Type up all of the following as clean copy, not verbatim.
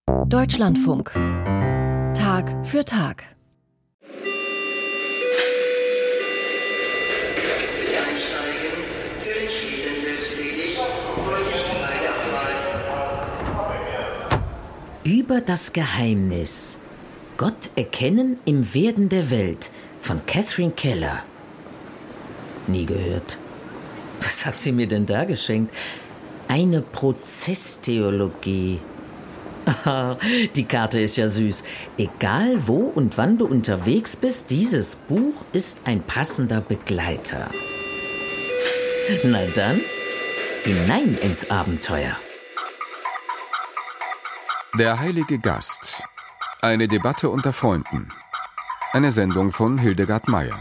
Deutschlandfunk. Tag für Tag. Über das Geheimnis. Gott erkennen im Werden der Welt von Catherine Keller. Nie gehört. Was hat sie mir denn da geschenkt? Eine Prozesstheologie. Die Karte ist ja süß. Egal wo und wann du unterwegs bist, dieses Buch ist ein passender Begleiter. Na dann, hinein ins Abenteuer. Der heilige Gast. Eine Debatte unter Freunden. Eine Sendung von Hildegard Meyer.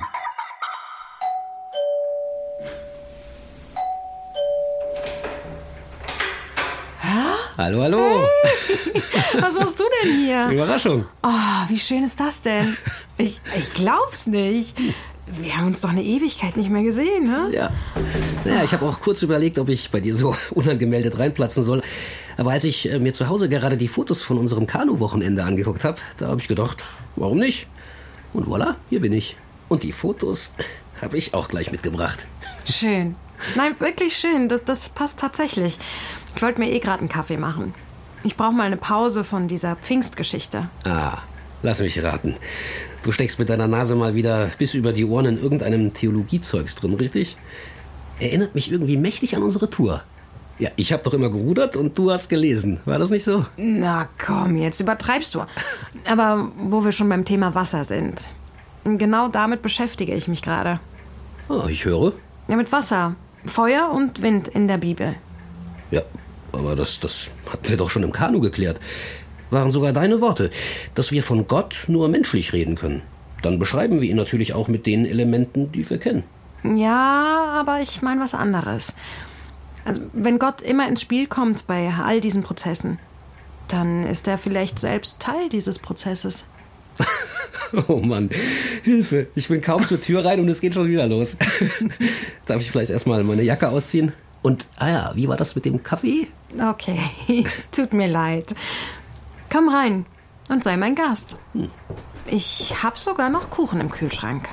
Hallo, hallo. Hey. Was machst du denn hier? Überraschung. Oh, wie schön ist das denn? Ich glaub's nicht. Wir haben uns doch eine Ewigkeit nicht mehr gesehen, ne? Ja. Naja, ich habe auch kurz überlegt, ob ich bei dir so unangemeldet reinplatzen soll. Aber als ich mir zu Hause gerade die Fotos von unserem Kanu-Wochenende angeguckt habe, da habe ich gedacht, warum nicht? Und voilà, hier bin ich. Und die Fotos habe ich auch gleich mitgebracht. Schön. Nein, wirklich schön. Das passt tatsächlich. Ich wollte mir gerade einen Kaffee machen. Ich brauche mal eine Pause von dieser Pfingstgeschichte. Ah, lass mich raten. Du steckst mit deiner Nase mal wieder bis über die Ohren in irgendeinem Theologiezeugs drin, richtig? Erinnert mich irgendwie mächtig an unsere Tour. Ja, ich habe doch immer gerudert und du hast gelesen. War das nicht so? Na komm, jetzt übertreibst du. Aber wo wir schon beim Thema Wasser sind. Genau damit beschäftige ich mich gerade. Oh, ich höre. Ja, mit Wasser, Feuer und Wind in der Bibel. Ja, aber das hatten wir doch schon im Kanu geklärt. Waren sogar deine Worte, dass wir von Gott nur menschlich reden können. Dann beschreiben wir ihn natürlich auch mit den Elementen, die wir kennen. Ja, aber ich meine was anderes. Also, wenn Gott immer ins Spiel kommt bei all diesen Prozessen, dann ist er vielleicht selbst Teil dieses Prozesses. Oh Mann, Hilfe. Ich bin kaum zur Tür rein und es geht schon wieder los. Darf ich vielleicht erstmal meine Jacke ausziehen? Und, wie war das mit dem Kaffee? Okay, tut mir leid. Komm rein und sei mein Gast. Ich hab sogar noch Kuchen im Kühlschrank.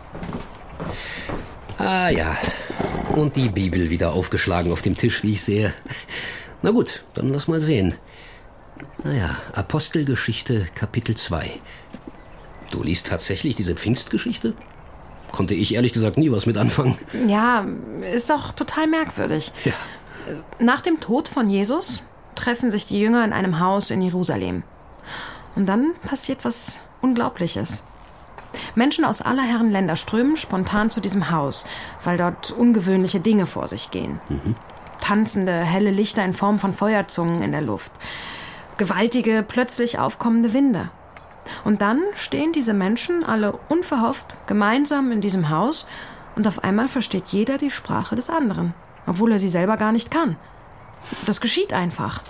Ah ja, und die Bibel wieder aufgeschlagen auf dem Tisch, wie ich sehe. Na gut, dann lass mal sehen. Apostelgeschichte, Kapitel 2. Du liest tatsächlich diese Pfingstgeschichte? Konnte ich ehrlich gesagt nie was mit anfangen. Ja, ist doch total merkwürdig. Ja. Nach dem Tod von Jesus treffen sich die Jünger in einem Haus in Jerusalem. Und dann passiert was Unglaubliches. Menschen aus aller Herren Länder strömen spontan zu diesem Haus, weil dort ungewöhnliche Dinge vor sich gehen. Tanzende, helle Lichter in Form von Feuerzungen in der Luft. Gewaltige, plötzlich aufkommende Winde. Und dann stehen diese Menschen alle unverhofft gemeinsam in diesem Haus und auf einmal versteht jeder die Sprache des anderen, obwohl er sie selber gar nicht kann. Das geschieht einfach.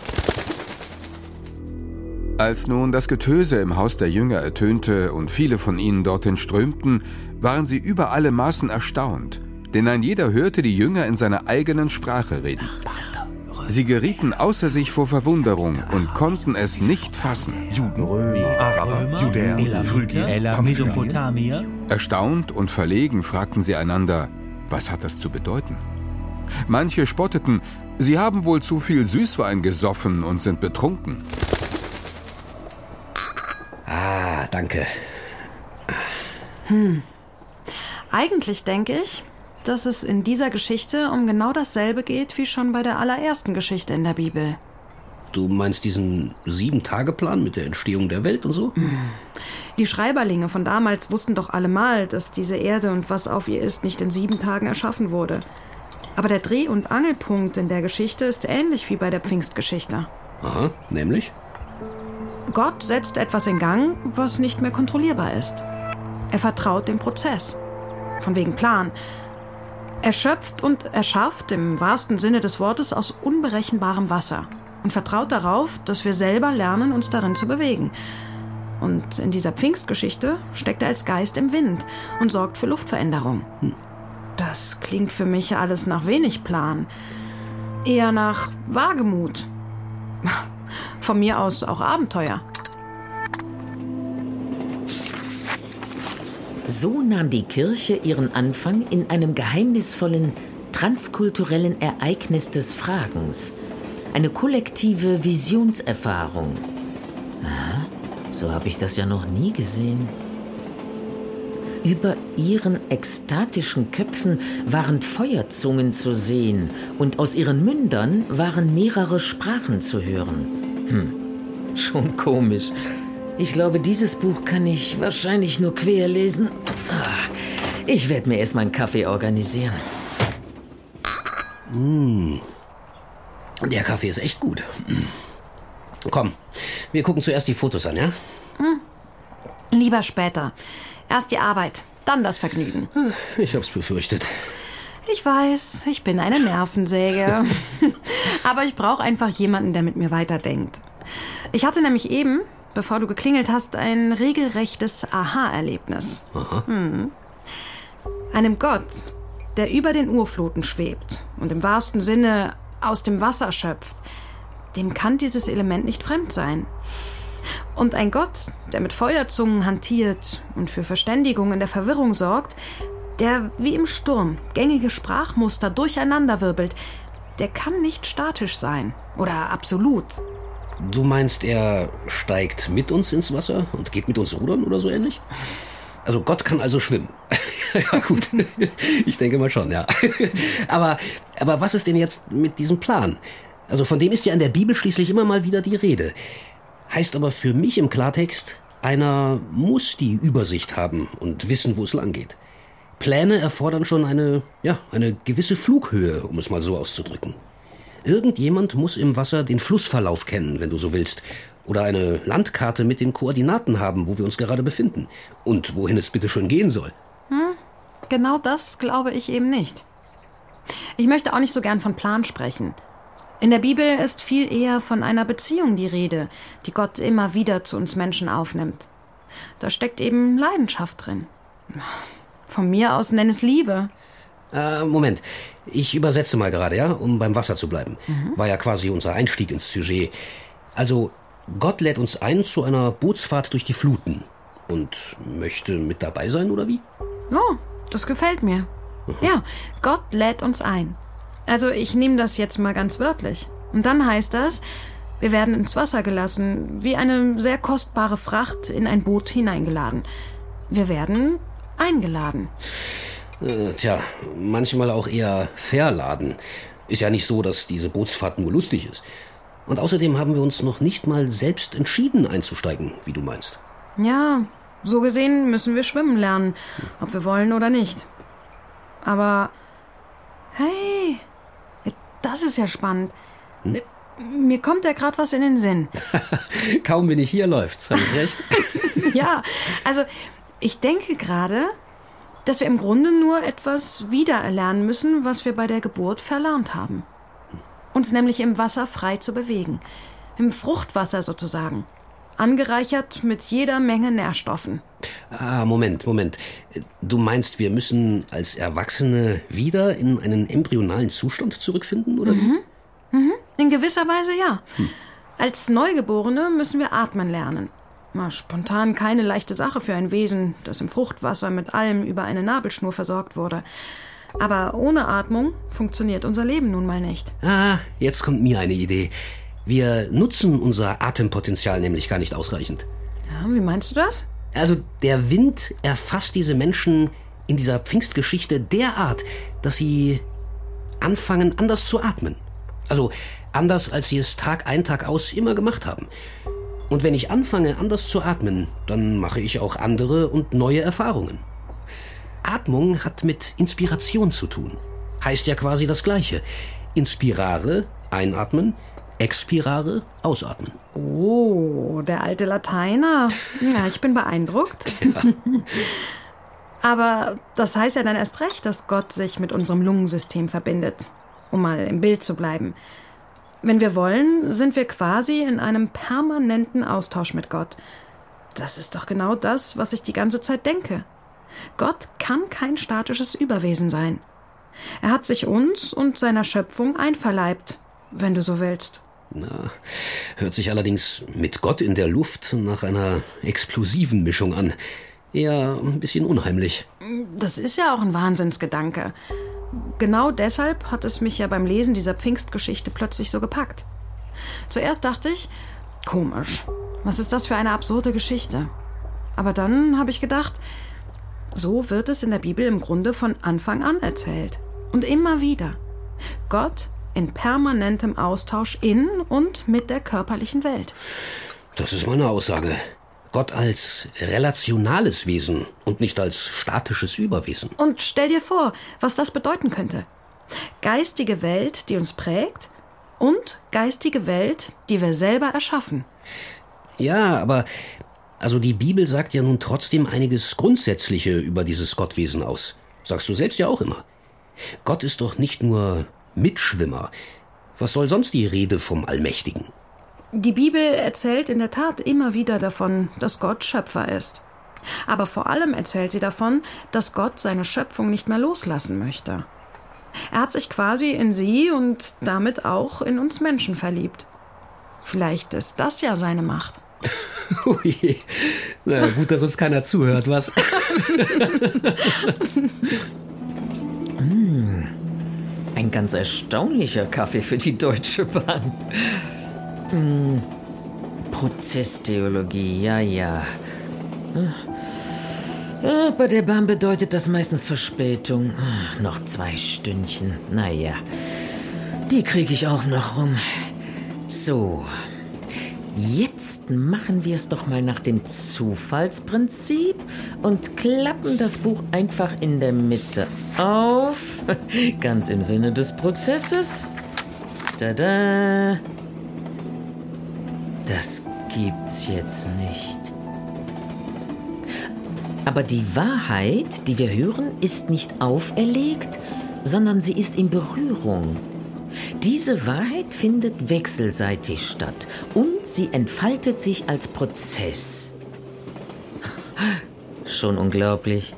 Als nun das Getöse im Haus der Jünger ertönte und viele von ihnen dorthin strömten, waren sie über alle Maßen erstaunt, denn ein jeder hörte die Jünger in seiner eigenen Sprache reden. Sie gerieten außer sich vor Verwunderung und konnten es nicht fassen. Juden, Römer, Araber, Judäer, Phrygier, Mesopotamia. Erstaunt und verlegen fragten sie einander, was hat das zu bedeuten? Manche spotteten, sie haben wohl zu viel Süßwein gesoffen und sind betrunken. Ah, danke. Eigentlich denke ich, dass es in dieser Geschichte um genau dasselbe geht wie schon bei der allerersten Geschichte in der Bibel. Du meinst diesen 7-Tage-Plan mit der Entstehung der Welt und so? Die Schreiberlinge von damals wussten doch allemal, dass diese Erde und was auf ihr ist, nicht in 7 Tagen erschaffen wurde. Aber der Dreh- und Angelpunkt in der Geschichte ist ähnlich wie bei der Pfingstgeschichte. Aha, nämlich? Gott setzt etwas in Gang, was nicht mehr kontrollierbar ist. Er vertraut dem Prozess. Von wegen Plan. Er schöpft und erschafft im wahrsten Sinne des Wortes aus unberechenbarem Wasser und vertraut darauf, dass wir selber lernen, uns darin zu bewegen. Und in dieser Pfingstgeschichte steckt er als Geist im Wind und sorgt für Luftveränderung. Das klingt für mich alles nach wenig Plan. Eher nach Wagemut. Von mir aus auch Abenteuer. So nahm die Kirche ihren Anfang in einem geheimnisvollen, transkulturellen Ereignis des Fragens. Eine kollektive Visionserfahrung. Aha, so habe ich das ja noch nie gesehen. Über ihren ekstatischen Köpfen waren Feuerzungen zu sehen und aus ihren Mündern waren mehrere Sprachen zu hören. Schon komisch. Ich glaube, dieses Buch kann ich wahrscheinlich nur quer lesen. Ich werde mir erst mal einen Kaffee organisieren. Der Kaffee ist echt gut. Komm, wir gucken zuerst die Fotos an, ja? Lieber später. Erst die Arbeit, dann das Vergnügen. Ich hab's befürchtet. Ich weiß, ich bin eine Nervensäge. Aber ich brauche einfach jemanden, der mit mir weiterdenkt. Ich hatte nämlich eben, bevor du geklingelt hast, ein regelrechtes Aha-Erlebnis. Aha. Einem Gott, der über den Urfluten schwebt und im wahrsten Sinne aus dem Wasser schöpft, dem kann dieses Element nicht fremd sein. Und ein Gott, der mit Feuerzungen hantiert und für Verständigung in der Verwirrung sorgt, der wie im Sturm gängige Sprachmuster durcheinanderwirbelt, der kann nicht statisch sein oder absolut. Du meinst, er steigt mit uns ins Wasser und geht mit uns rudern oder so ähnlich? Also Gott kann also schwimmen. Ja gut, ich denke mal schon, ja. Aber was ist denn jetzt mit diesem Plan? Also von dem ist ja in der Bibel schließlich immer mal wieder die Rede. Heißt aber für mich im Klartext, einer muss die Übersicht haben und wissen, wo es lang geht. Pläne erfordern schon eine gewisse Flughöhe, um es mal so auszudrücken. Irgendjemand muss im Wasser den Flussverlauf kennen, wenn du so willst. Oder eine Landkarte mit den Koordinaten haben, wo wir uns gerade befinden. Und wohin es bitte schon gehen soll. Genau das glaube ich eben nicht. Ich möchte auch nicht so gern von Plan sprechen. In der Bibel ist viel eher von einer Beziehung die Rede, die Gott immer wieder zu uns Menschen aufnimmt. Da steckt eben Leidenschaft drin. Von mir aus nenn es Liebe. Moment, ich übersetze mal gerade, ja, um beim Wasser zu bleiben. War ja quasi unser Einstieg ins Sujet. Also, Gott lädt uns ein zu einer Bootsfahrt durch die Fluten. Und möchte mit dabei sein, oder wie? Oh, das gefällt mir. Ja, Gott lädt uns ein. Also ich nehme das jetzt mal ganz wörtlich. Und dann heißt das, wir werden ins Wasser gelassen, wie eine sehr kostbare Fracht in ein Boot hineingeladen. Wir werden eingeladen. Manchmal auch eher verladen. Ist ja nicht so, dass diese Bootsfahrt nur lustig ist. Und außerdem haben wir uns noch nicht mal selbst entschieden einzusteigen, wie du meinst. Ja, so gesehen müssen wir schwimmen lernen, ob wir wollen oder nicht. Aber, hey, das ist ja spannend. Mir kommt ja gerade was in den Sinn. Kaum bin ich hier, läuft's. Hab ich recht? Ja, also ich denke gerade, dass wir im Grunde nur etwas wiedererlernen müssen, was wir bei der Geburt verlernt haben. Uns nämlich im Wasser frei zu bewegen. Im Fruchtwasser sozusagen. Angereichert mit jeder Menge Nährstoffen. Moment. Du meinst, wir müssen als Erwachsene wieder in einen embryonalen Zustand zurückfinden, oder wie? In gewisser Weise ja. Als Neugeborene müssen wir atmen lernen. Mal spontan keine leichte Sache für ein Wesen, das im Fruchtwasser mit allem über eine Nabelschnur versorgt wurde. Aber ohne Atmung funktioniert unser Leben nun mal nicht. Jetzt kommt mir eine Idee. Wir nutzen unser Atempotenzial nämlich gar nicht ausreichend. Ja, wie meinst du das? Also der Wind erfasst diese Menschen in dieser Pfingstgeschichte derart, dass sie anfangen, anders zu atmen. Also anders, als sie es Tag ein, Tag aus immer gemacht haben. Und wenn ich anfange, anders zu atmen, dann mache ich auch andere und neue Erfahrungen. Atmung hat mit Inspiration zu tun. Heißt ja quasi das Gleiche. Inspirare, einatmen, expirare, ausatmen. Oh, der alte Lateiner. Ja, ich bin beeindruckt. Ja. Aber das heißt ja dann erst recht, dass Gott sich mit unserem Lungensystem verbindet. Um mal im Bild zu bleiben. Wenn wir wollen, sind wir quasi in einem permanenten Austausch mit Gott. Das ist doch genau das, was ich die ganze Zeit denke. Gott kann kein statisches Überwesen sein. Er hat sich uns und seiner Schöpfung einverleibt, wenn du so willst. Na, hört sich allerdings mit Gott in der Luft nach einer explosiven Mischung an. Eher ein bisschen unheimlich. Das ist ja auch ein Wahnsinnsgedanke. Genau deshalb hat es mich ja beim Lesen dieser Pfingstgeschichte plötzlich so gepackt. Zuerst dachte ich, komisch, was ist das für eine absurde Geschichte? Aber dann habe ich gedacht, so wird es in der Bibel im Grunde von Anfang an erzählt. Und immer wieder. Gott in permanentem Austausch in und mit der körperlichen Welt. Das ist meine Aussage. Gott als relationales Wesen und nicht als statisches Überwesen. Und stell dir vor, was das bedeuten könnte. Geistige Welt, die uns prägt, und geistige Welt, die wir selber erschaffen. Ja, aber also die Bibel sagt ja nun trotzdem einiges Grundsätzliche über dieses Gottwesen aus. Sagst du selbst ja auch immer. Gott ist doch nicht nur Mitschwimmer. Was soll sonst die Rede vom Allmächtigen? Die Bibel erzählt in der Tat immer wieder davon, dass Gott Schöpfer ist. Aber vor allem erzählt sie davon, dass Gott seine Schöpfung nicht mehr loslassen möchte. Er hat sich quasi in sie und damit auch in uns Menschen verliebt. Vielleicht ist das ja seine Macht. Ui. Na gut, dass uns keiner zuhört, was? Ein ganz erstaunlicher Kaffee für die Deutsche Bahn. Prozesstheologie, ja. Bei der Bahn bedeutet das meistens Verspätung. Noch 2 Stündchen. Naja, die kriege ich auch noch rum. So, jetzt machen wir es doch mal nach dem Zufallsprinzip und klappen das Buch einfach in der Mitte auf. Ganz im Sinne des Prozesses. Tada! Das gibt's jetzt nicht. Aber die Wahrheit, die wir hören, ist nicht auferlegt, sondern sie ist in Berührung. Diese Wahrheit findet wechselseitig statt und sie entfaltet sich als Prozess. Schon unglaublich.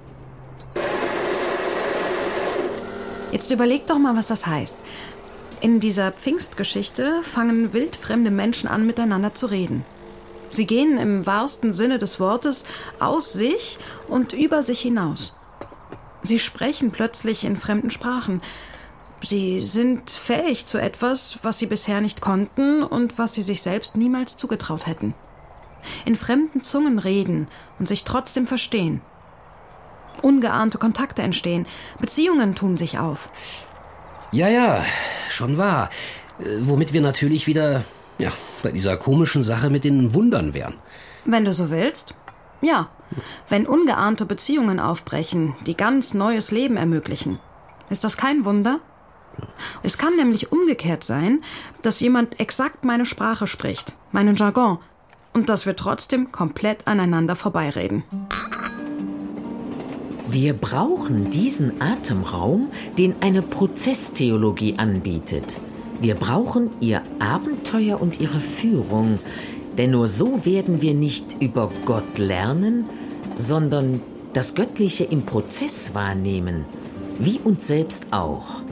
Jetzt überleg doch mal, was das heißt. In dieser Pfingstgeschichte fangen wildfremde Menschen an, miteinander zu reden. Sie gehen im wahrsten Sinne des Wortes aus sich und über sich hinaus. Sie sprechen plötzlich in fremden Sprachen. Sie sind fähig zu etwas, was sie bisher nicht konnten und was sie sich selbst niemals zugetraut hätten. In fremden Zungen reden und sich trotzdem verstehen. Ungeahnte Kontakte entstehen, Beziehungen tun sich auf. Ja, schon wahr. Womit wir natürlich wieder, bei dieser komischen Sache mit den Wundern wären. Wenn du so willst, ja. Wenn ungeahnte Beziehungen aufbrechen, die ganz neues Leben ermöglichen. Ist das kein Wunder? Es kann nämlich umgekehrt sein, dass jemand exakt meine Sprache spricht, meinen Jargon, und dass wir trotzdem komplett aneinander vorbeireden. Wir brauchen diesen Atemraum, den eine Prozesstheologie anbietet. Wir brauchen ihr Abenteuer und ihre Führung, denn nur so werden wir nicht über Gott lernen, sondern das Göttliche im Prozess wahrnehmen, wie uns selbst auch.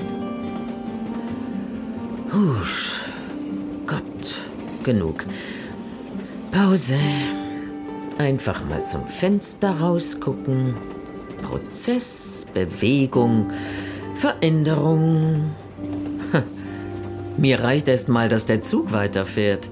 Husch, Gott, genug. Pause. Einfach mal zum Fenster rausgucken. Prozess, Bewegung, Veränderung. Mir reicht erst mal, dass der Zug weiterfährt.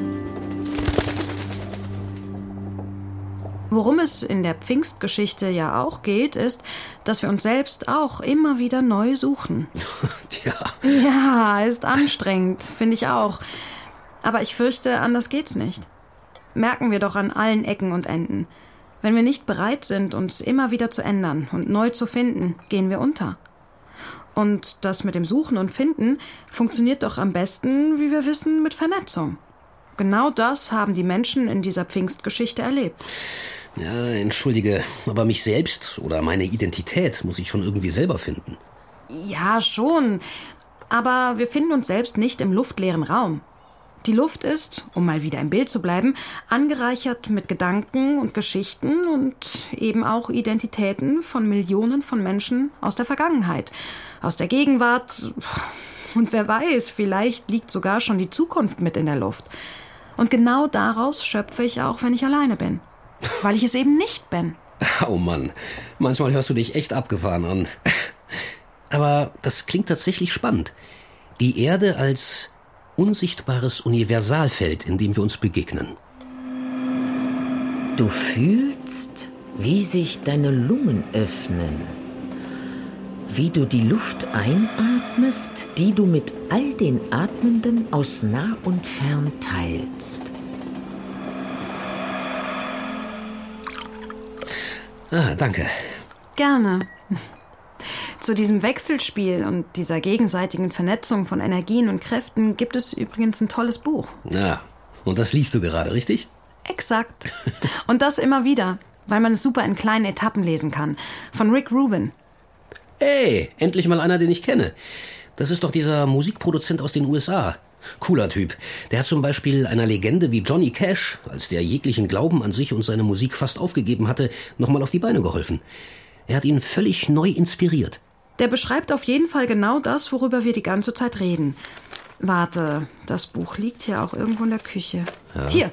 Worum es in der Pfingstgeschichte ja auch geht, ist, dass wir uns selbst auch immer wieder neu suchen. Ja, ist anstrengend, finde ich auch. Aber ich fürchte, anders geht's nicht. Merken wir doch an allen Ecken und Enden. Wenn wir nicht bereit sind, uns immer wieder zu ändern und neu zu finden, gehen wir unter. Und das mit dem Suchen und Finden funktioniert doch am besten, wie wir wissen, mit Vernetzung. Genau das haben die Menschen in dieser Pfingstgeschichte erlebt. Ja, entschuldige, aber mich selbst oder meine Identität muss ich schon irgendwie selber finden. Ja, schon. Aber wir finden uns selbst nicht im luftleeren Raum. Die Luft ist, um mal wieder im Bild zu bleiben, angereichert mit Gedanken und Geschichten und eben auch Identitäten von Millionen von Menschen aus der Vergangenheit, aus der Gegenwart, Und wer weiß, vielleicht liegt sogar schon die Zukunft mit in der Luft. Und genau daraus schöpfe ich auch, wenn ich alleine bin. Weil ich es eben nicht bin. Oh Mann, manchmal hörst du dich echt abgefahren an. Aber das klingt tatsächlich spannend. Die Erde als unsichtbares Universalfeld, in dem wir uns begegnen. Du fühlst, wie sich deine Lungen öffnen, wie du die Luft einatmest, die du mit all den Atmenden aus nah und fern teilst. Danke. Gerne. Zu diesem Wechselspiel und dieser gegenseitigen Vernetzung von Energien und Kräften gibt es übrigens ein tolles Buch. Ja, und das liest du gerade, richtig? Exakt. Und das immer wieder, weil man es super in kleinen Etappen lesen kann. Von Rick Rubin. Hey, endlich mal einer, den ich kenne. Das ist doch dieser Musikproduzent aus den USA. Cooler Typ. Der hat zum Beispiel einer Legende wie Johnny Cash, als der jeglichen Glauben an sich und seine Musik fast aufgegeben hatte, nochmal auf die Beine geholfen. Er hat ihn völlig neu inspiriert. Der beschreibt auf jeden Fall genau das, worüber wir die ganze Zeit reden. Warte, das Buch liegt hier auch irgendwo in der Küche. Ja. Hier.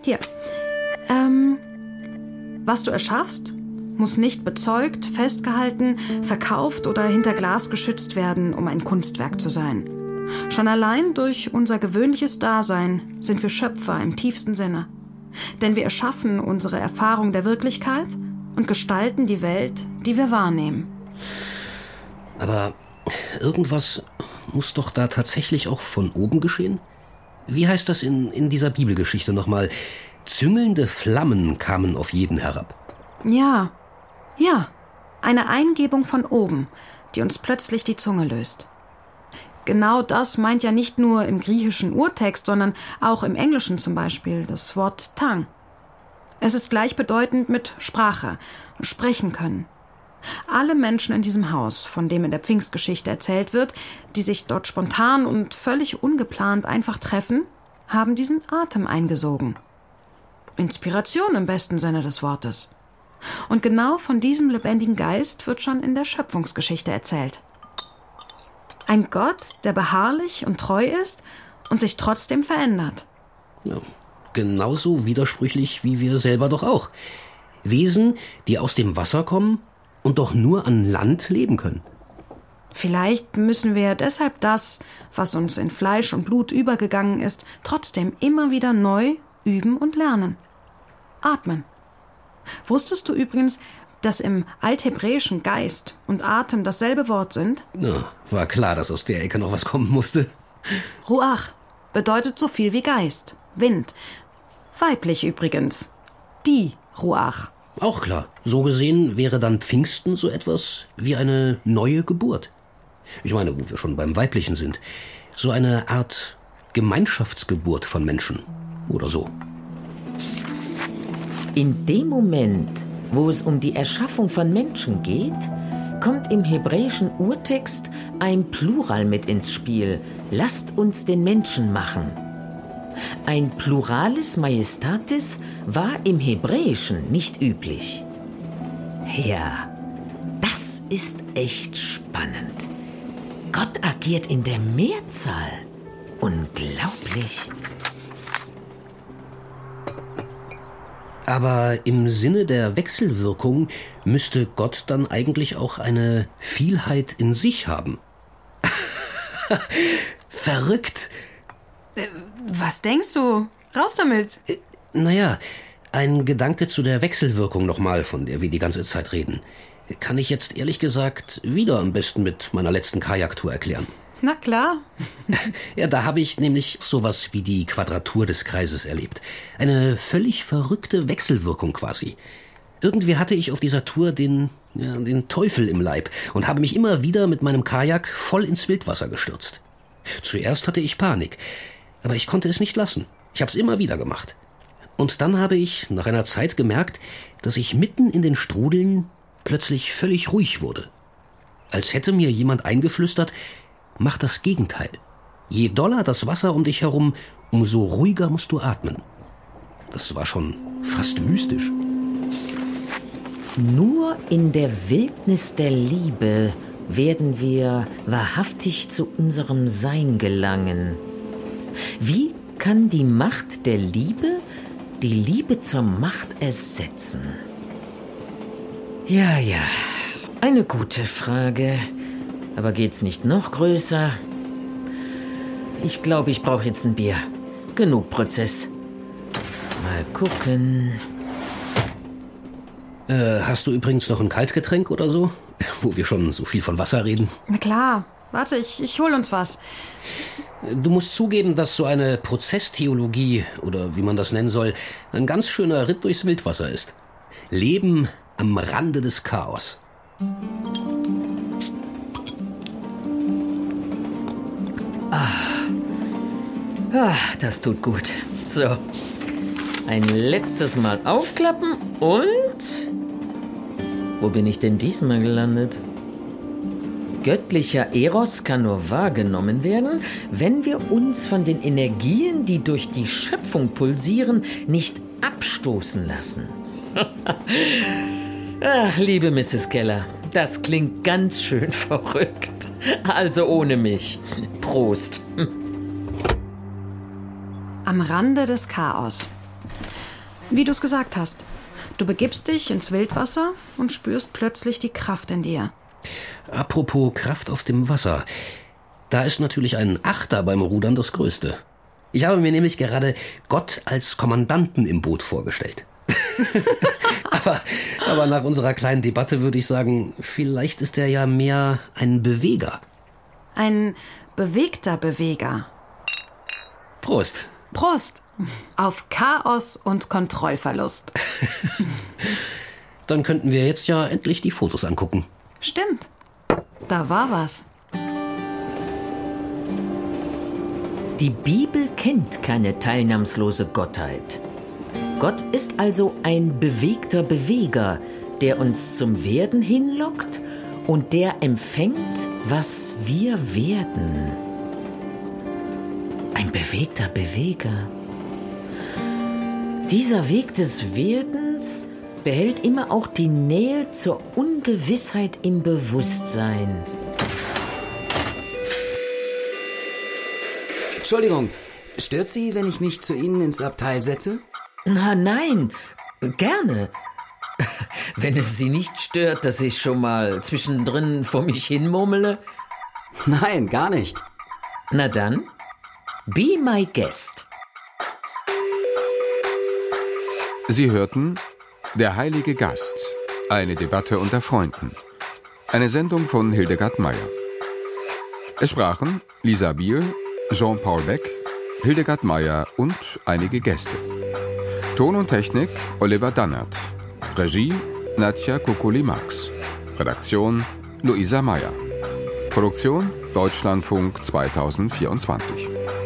Was du erschaffst, muss nicht bezeugt, festgehalten, verkauft oder hinter Glas geschützt werden, um ein Kunstwerk zu sein. Schon allein durch unser gewöhnliches Dasein sind wir Schöpfer im tiefsten Sinne. Denn wir erschaffen unsere Erfahrung der Wirklichkeit und gestalten die Welt, die wir wahrnehmen. Aber irgendwas muss doch da tatsächlich auch von oben geschehen? Wie heißt das in dieser Bibelgeschichte nochmal? Züngelnde Flammen kamen auf jeden herab. Ja, eine Eingebung von oben, die uns plötzlich die Zunge löst. Genau das meint ja nicht nur im griechischen Urtext, sondern auch im Englischen zum Beispiel das Wort Tongue. Es ist gleichbedeutend mit Sprache, sprechen können. Alle Menschen in diesem Haus, von dem in der Pfingstgeschichte erzählt wird, die sich dort spontan und völlig ungeplant einfach treffen, haben diesen Atem eingesogen. Inspiration im besten Sinne des Wortes. Und genau von diesem lebendigen Geist wird schon in der Schöpfungsgeschichte erzählt. Ein Gott, der beharrlich und treu ist und sich trotzdem verändert. Ja, genauso widersprüchlich wie wir selber doch auch. Wesen, die aus dem Wasser kommen und doch nur an Land leben können. Vielleicht müssen wir deshalb das, was uns in Fleisch und Blut übergegangen ist, trotzdem immer wieder neu üben und lernen. Atmen. Wusstest du übrigens, dass im Althebräischen Geist und Atem dasselbe Wort sind? Na, war klar, dass aus der Ecke noch was kommen musste. Ruach bedeutet so viel wie Geist, Wind. Weiblich übrigens. Die Ruach. Auch klar. So gesehen wäre dann Pfingsten so etwas wie eine neue Geburt. Ich meine, wo wir schon beim Weiblichen sind. So eine Art Gemeinschaftsgeburt von Menschen. Oder so. In dem Moment, wo es um die Erschaffung von Menschen geht, kommt im hebräischen Urtext ein Plural mit ins Spiel. Lasst uns den Menschen machen. Ein Pluralis Majestatis war im Hebräischen nicht üblich. Ja, das ist echt spannend. Gott agiert in der Mehrzahl. Unglaublich. Aber im Sinne der Wechselwirkung müsste Gott dann eigentlich auch eine Vielheit in sich haben. Verrückt. Was denkst du? Raus damit. Naja, ein Gedanke zu der Wechselwirkung nochmal, von der wir die ganze Zeit reden. Kann ich jetzt ehrlich gesagt wieder am besten mit meiner letzten Kajaktour erklären. Na klar. Ja, da habe ich nämlich sowas wie die Quadratur des Kreises erlebt. Eine völlig verrückte Wechselwirkung quasi. Irgendwie hatte ich auf dieser Tour den Teufel im Leib und habe mich immer wieder mit meinem Kajak voll ins Wildwasser gestürzt. Zuerst hatte ich Panik, aber ich konnte es nicht lassen. Ich habe es immer wieder gemacht. Und dann habe ich nach einer Zeit gemerkt, dass ich mitten in den Strudeln plötzlich völlig ruhig wurde. Als hätte mir jemand eingeflüstert, mach das Gegenteil. Je doller das Wasser um dich herum, umso ruhiger musst du atmen. Das war schon fast mystisch. Nur in der Wildnis der Liebe werden wir wahrhaftig zu unserem Sein gelangen. Wie kann die Macht der Liebe die Liebe zur Macht ersetzen? Ja, eine gute Frage. Aber geht's nicht noch größer? Ich glaube, ich brauche jetzt ein Bier. Genug Prozess. Mal gucken. Hast du übrigens noch ein Kaltgetränk oder so? Wo wir schon so viel von Wasser reden. Na klar. Warte, ich hol uns was. Du musst zugeben, dass so eine Prozesstheologie, oder wie man das nennen soll, ein ganz schöner Ritt durchs Wildwasser ist. Leben am Rande des Chaos. Das tut gut. So. Ein letztes Mal aufklappen und... Wo bin ich denn diesmal gelandet? Göttlicher Eros kann nur wahrgenommen werden, wenn wir uns von den Energien, die durch die Schöpfung pulsieren, nicht abstoßen lassen. Ach, liebe Mrs. Keller, das klingt ganz schön verrückt. Also ohne mich. Prost. Am Rande des Chaos. Wie du es gesagt hast. Du begibst dich ins Wildwasser und spürst plötzlich die Kraft in dir. Apropos Kraft auf dem Wasser. Da ist natürlich ein Achter beim Rudern das Größte. Ich habe mir nämlich gerade Gott als Kommandanten im Boot vorgestellt. aber nach unserer kleinen Debatte würde ich sagen, vielleicht ist er ja mehr ein Beweger. Ein bewegter Beweger. Prost. Prost. Auf Chaos und Kontrollverlust. Dann könnten wir jetzt ja endlich die Fotos angucken. Stimmt. Da war was. Die Bibel kennt keine teilnahmslose Gottheit. Gott ist also ein bewegter Beweger, der uns zum Werden hinlockt und der empfängt, was wir werden. Ein bewegter Beweger. Dieser Weg des Werdens behält immer auch die Nähe zur Ungewissheit im Bewusstsein. Entschuldigung, stört Sie, wenn ich mich zu Ihnen ins Abteil setze? Na, nein, gerne. Wenn es Sie nicht stört, dass ich schon mal zwischendrin vor mich hin murmele? Nein, gar nicht. Na dann, be my guest. Sie hörten Der heilige Gast, eine Debatte unter Freunden. Eine Sendung von Hildegard Meyer. Es sprachen Lisa Biel, Jean-Paul Beck, Hildegard Meyer und einige Gäste. Ton und Technik Oliver Dannert. Regie Nadja Kokoli-Marx. Redaktion Luisa Meyer. Produktion Deutschlandfunk 2024.